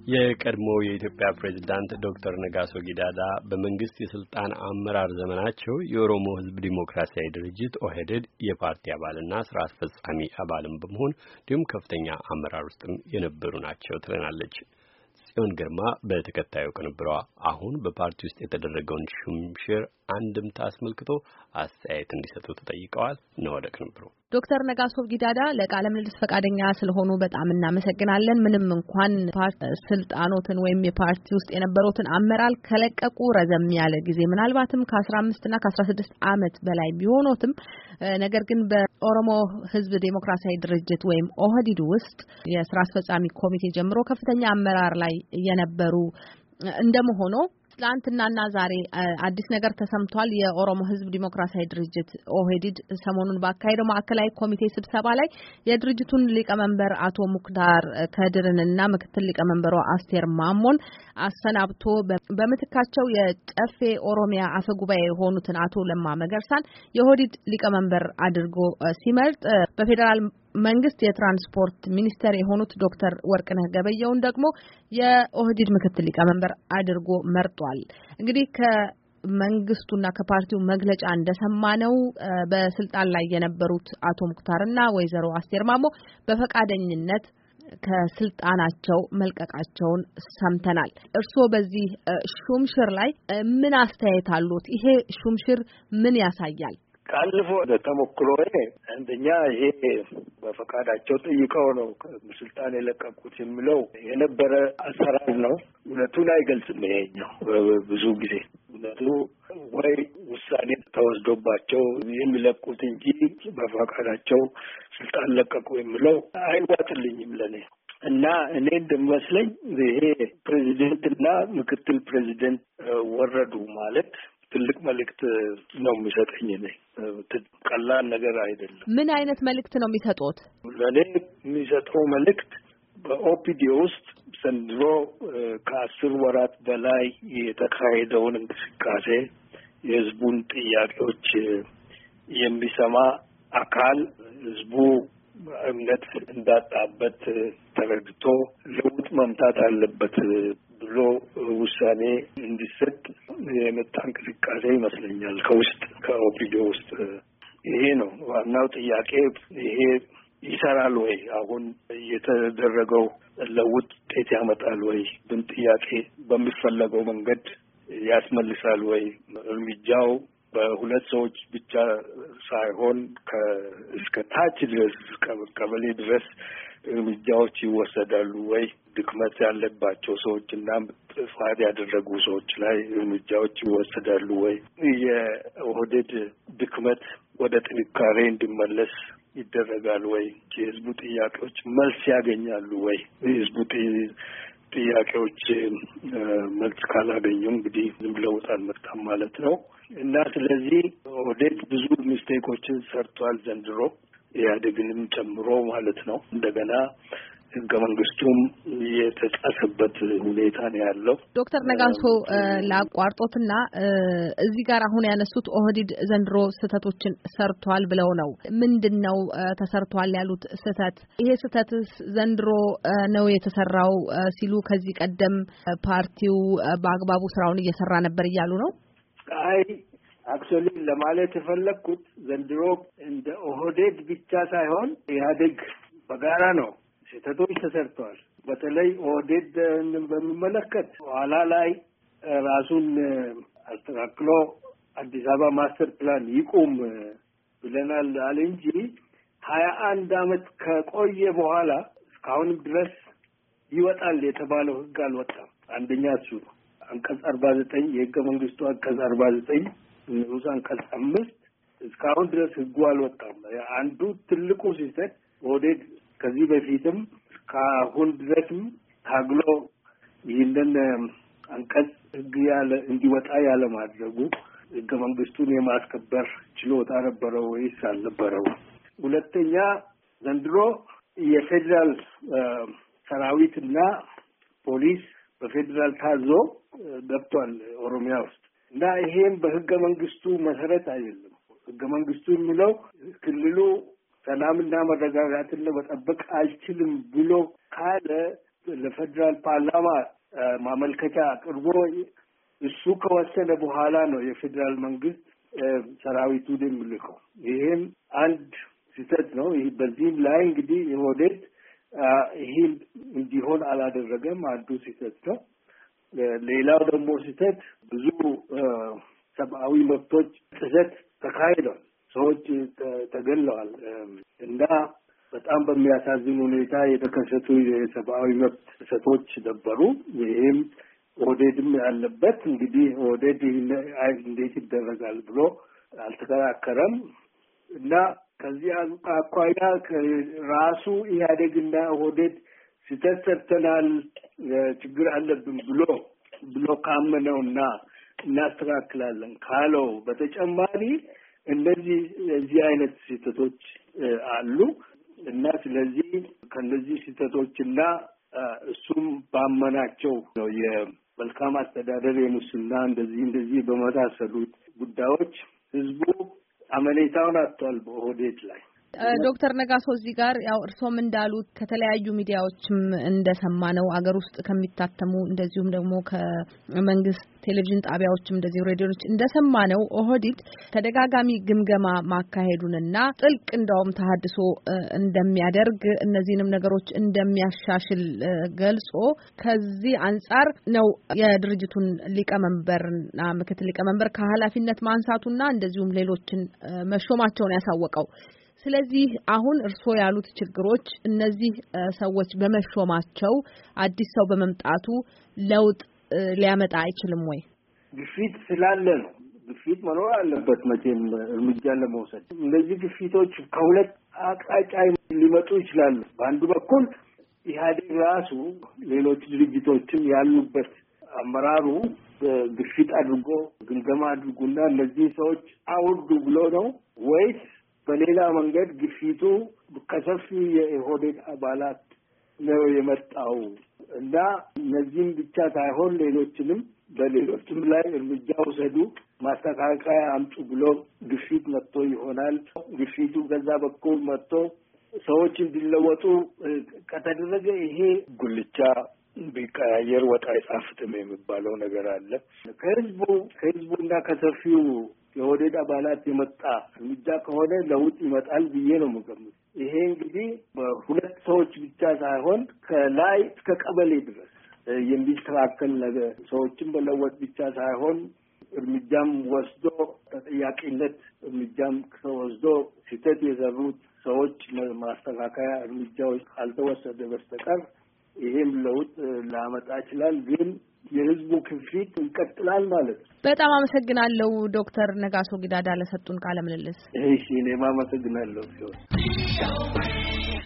የቀድሞ የኢትዮጵያ ፕሬዝዳንት ዶክተር ነጋሶ ጊዳዳ በመንግስት የስልጣን አመራር ዘመናቸው የኦሮሞ ሕዝብ ዲሞክራሲያዊ ድርጅት ኦህዴድ የፓርቲ አባልና ስራ አስፈጻሚ አባልም በመሆን እንዲሁም ከፍተኛ አመራር ውስጥም የነበሩ ናቸው ትለናለች ጽዮን ግርማ በተከታዩ ቅንብሯ። አሁን በፓርቲ ውስጥ የተደረገውን ሹምሽር አንድምታ አስመልክቶ አስተያየት እንዲሰጡ ተጠይቀዋል። ነው ወደ ቅንብሩ። ዶክተር ነጋሶ ጊዳዳ ለቃለ ምልልስ ፈቃደኛ ስለሆኑ በጣም እናመሰግናለን። ምንም እንኳን ስልጣኖትን ወይም የፓርቲ ውስጥ የነበሩትን አመራር ከለቀቁ ረዘም ያለ ጊዜ ምናልባትም ከ15 እና ከ16 ዓመት በላይ ቢሆኑትም ነገር ግን በኦሮሞ ሕዝብ ዴሞክራሲያዊ ድርጅት ወይም ኦህዴድ ውስጥ የስራ አስፈጻሚ ኮሚቴ ጀምሮ ከፍተኛ አመራር ላይ የነበሩ እንደመሆኑ ትላንትናና ዛሬ አዲስ ነገር ተሰምቷል። የኦሮሞ ሕዝብ ዲሞክራሲያዊ ድርጅት ኦህዴድ ሰሞኑን ባካሄደው ማዕከላዊ ኮሚቴ ስብሰባ ላይ የድርጅቱን ሊቀመንበር አቶ ሙክታር ከድርንና ምክትል ሊቀመንበሩ አስቴር ማሞን አሰናብቶ በምትካቸው የጨፌ ኦሮሚያ አፈጉባኤ የሆኑትን አቶ ለማ መገርሳን የኦህዴድ ሊቀመንበር አድርጎ ሲመርጥ በፌደራል መንግስት የትራንስፖርት ሚኒስተር የሆኑት ዶክተር ወርቅነህ ገበየውን ደግሞ የኦህዴድ ምክትል ሊቀመንበር አድርጎ መርጧል። እንግዲህ ከመንግስቱና ከፓርቲው መግለጫ እንደሰማነው በስልጣን ላይ የነበሩት አቶ ሙክታርና ወይዘሮ አስቴር ማሞ በፈቃደኝነት ከስልጣናቸው መልቀቃቸውን ሰምተናል። እርስዎ በዚህ ሹምሽር ላይ ምን አስተያየት አሉት? ይሄ ሹምሽር ምን ያሳያል? ካለፈ ተሞክሮዬ አንደኛ ይሄ በፈቃዳቸው ጠይቀው ነው ስልጣን የለቀቁት የሚለው የነበረ አሰራር ነው። እውነቱን አይገልጽም። ይሄኛው ብዙ ጊዜ እውነቱ ወይ ውሳኔ ተወስዶባቸው የሚለቁት እንጂ በፈቃዳቸው ስልጣን ለቀቁ የሚለው አይዋጥልኝም ለኔ። እና እኔ እንደሚመስለኝ ይሄ ፕሬዚደንትና ምክትል ፕሬዚደንት ወረዱ ማለት ትልቅ መልእክት ነው የሚሰጠኝ። እኔ ቀላል ነገር አይደለም። ምን አይነት መልእክት ነው የሚሰጡት? ለኔ የሚሰጠው መልእክት በኦፒዲዮ ውስጥ ዘንድሮ ከ10 ወራት በላይ የተካሄደውን እንቅስቃሴ የህዝቡን ጥያቄዎች የሚሰማ አካል ህዝቡ እምነት እንዳጣበት ተረድቶ ለውጥ መምጣት አለበት ብሎ ውሳኔ እንዲሰጥ የመጣ እንቅስቃሴ ይመስለኛል። ከውስጥ ከኦፒዲዮ ውስጥ ይሄ ነው ዋናው ጥያቄ። ይሄ ይሰራል ወይ? አሁን የተደረገው ለውጥ ውጤት ያመጣል ወይ? ብን ጥያቄ በሚፈለገው መንገድ ያስመልሳል ወይ? እርምጃው በሁለት ሰዎች ብቻ ሳይሆን እስከ ታች ድረስ ቀበሌ ድረስ እርምጃዎች ይወሰዳሉ ወይ? ድክመት ያለባቸው ሰዎችና ጥፋት ያደረጉ ሰዎች ላይ እርምጃዎች ይወሰዳሉ ወይ? የኦህዴድ ድክመት ወደ ጥንካሬ እንዲመለስ ይደረጋል ወይ? የህዝቡ ጥያቄዎች መልስ ያገኛሉ ወይ? የህዝቡ ጥያቄዎች መልስ ካላገኙ እንግዲህ ዝም ለውጥ አልመጣም ማለት ነው። እና ስለዚህ ኦህዴድ ብዙ ሚስቴኮችን ሰርቷል ዘንድሮ፣ ኢህአዴግንም ጨምሮ ማለት ነው። እንደገና ህገ መንግስቱም የተጻፈበት ሁኔታ ነው ያለው። ዶክተር ነጋሶ ላቋርጦትና እዚህ ጋር አሁን ያነሱት ኦህዴድ ዘንድሮ ስህተቶችን ሰርቷል ብለው ነው። ምንድነው ተሰርቷል ያሉት ስህተት? ይሄ ስህተትስ ዘንድሮ ነው የተሰራው ሲሉ ከዚህ ቀደም ፓርቲው በአግባቡ ስራውን እየሰራ ነበር እያሉ ነው? አይ አክቹአሊ ለማለት የፈለኩት ዘንድሮ እንደ ኦህዴድ ብቻ ሳይሆን ኢህአዴግ በጋራ ነው ስህተቶች ተሰርተዋል። በተለይ ኦህዴድ በሚመለከት ኋላ ላይ ራሱን አስተካክሎ አዲስ አበባ ማስተር ፕላን ይቁም ብለናል አለ እንጂ 21 ዓመት ከቆየ በኋላ እስካሁንም ድረስ ይወጣል የተባለው ህግ አልወጣም። አንደኛ እሱ ነው። አንቀጽ 49 የህገ መንግስቱ አንቀጽ 49 ንዑስ አንቀጽ 5 እስካሁን ድረስ ህጉ አልወጣም። አንዱ ትልቁ ስህተት ኦህዴድ ከዚህ በፊትም እስካሁን ድረስም ታግሎ ይህንን አንቀጽ ህግ እንዲወጣ ያለ ማድረጉ ህገ መንግስቱን የማስከበር ችሎታ ነበረው ወይስ አልነበረው? ሁለተኛ ዘንድሮ የፌዴራል ሰራዊትና ፖሊስ በፌዴራል ታዞ ገብቷል ኦሮሚያ ውስጥ እና ይሄም በህገ መንግስቱ መሰረት አይደለም። ህገ መንግስቱ የሚለው ክልሉ ሰላምና መረጋጋትን ለመጠበቅ አልችልም ብሎ ካለ ለፌዴራል ፓርላማ ማመልከቻ አቅርቦ እሱ ከወሰነ በኋላ ነው የፌዴራል መንግስት ሰራዊቱን የሚልከው። ይሄም አንድ ስህተት ነው። ይሄ በዚህም ላይ እንግዲህ ኦህዴድ ይሄን እንዲሆን አላደረገም። አንዱ ስህተት ነው። ሌላው ደግሞ ስህተት ብዙ ሰብአዊ መብቶች ጥሰት ተካሂዷል። ሰዎች ተገለዋል እና በጣም በሚያሳዝን ሁኔታ የተከሰቱ የሰብአዊ መብት ጥሰቶች ነበሩ። ይሄም ኦህዴድም ያለበት እንግዲህ ኦህዴድ እንዴት ይደረጋል ብሎ አልተከራከረም እና ከዚህ አኳያ ራሱ ኢህአዴግና ኦህዴድ ስህተት ሰርተናል፣ ችግር አለብን ብሎ ካመነውና እናስተካክላለን ካለው በተጨማሪ እዚህ አይነት ስህተቶች አሉ እና ስለዚህ ከነዚህ ስህተቶችና እሱም ባመናቸው ነው የመልካም አስተዳደር፣ የሙስና እንደዚህ በመሳሰሉት ጉዳዮች ህዝቡ አመኔታውን አጥቷል በኦህዴድ ላይ። ዶክተር ነጋሶ እዚህ ጋር ያው እርሶም እንዳሉት ከተለያዩ ሚዲያዎችም እንደሰማነው አገር ውስጥ ከሚታተሙ እንደዚሁም ደግሞ ከመንግስት ቴሌቪዥን ጣቢያዎችም እንደዚሁ ሬዲዮዎች እንደሰማነው ኦህዴድ ተደጋጋሚ ግምገማ ማካሄዱንና ጥልቅ እንደውም ተሐድሶ እንደሚያደርግ እነዚህንም ነገሮች እንደሚያሻሽል ገልጾ ከዚህ አንጻር ነው የድርጅቱን ሊቀመንበርና ምክትል ሊቀመንበር ከኃላፊነት ማንሳቱና እንደዚሁም ሌሎችን መሾማቸውን ያሳወቀው። ስለዚህ አሁን እርስዎ ያሉት ችግሮች እነዚህ ሰዎች በመሾማቸው አዲስ ሰው በመምጣቱ ለውጥ ሊያመጣ አይችልም ወይ? ግፊት ስላለ ነው። ግፊት መኖር አለበት መቼም እርምጃ ለመውሰድ። እነዚህ ግፊቶች ከሁለት አቅጣጫ ሊመጡ ይችላሉ። በአንዱ በኩል ኢህአዴግ ራሱ ሌሎች ድርጅቶችም ያሉበት አመራሩ ግፊት አድርጎ ግምገማ አድርጉና እነዚህ ሰዎች አውርዱ ብሎ ነው ወይስ በሌላ መንገድ ግፊቱ ከሰፊ የኦህዴድ አባላት ነው የመጣው እና እነዚህም ብቻ ሳይሆን በሌሎችም ላይ እርምጃ ወሰዱ፣ ማስተካከያ አምጡ ብሎ ግፊት መጥቶ ይሆናል። ግፊቱ ከዛ በኩል መጥቶ ሰዎች እንዲለወጡ ከተደረገ ይሄ ጉልቻ ቢቀያየር ወጥ አይጣፍጥም የሚባለው ነገር አለ። ከህዝቡና ከሰፊው የኦህዴድ አባላት የመጣ እርምጃ ከሆነ ለውጥ ይመጣል ብዬ ነው የምገምተው። ይሄ እንግዲህ በሁለት ሰዎች ብቻ ሳይሆን ከላይ እስከ ቀበሌ ድረስ የሚስተካከል ነገር ሰዎችን በለወጥ ብቻ ሳይሆን እርምጃም ወስዶ ተጠያቂነት እርምጃም ወስዶ ስህተት የሰሩት ሰዎች ማስተካከያ እርምጃዎች ካልተወሰደ በስተቀር ይሄም ለውጥ ላመጣ ይችላል። ግን የህዝቡ ክፊት ይቀጥላል ማለት ነው። በጣም አመሰግናለሁ ዶክተር ነጋሶ ጊዳዳ ለሰጡን ቃለ ምልልስ። እሺ እኔም አመሰግናለሁ።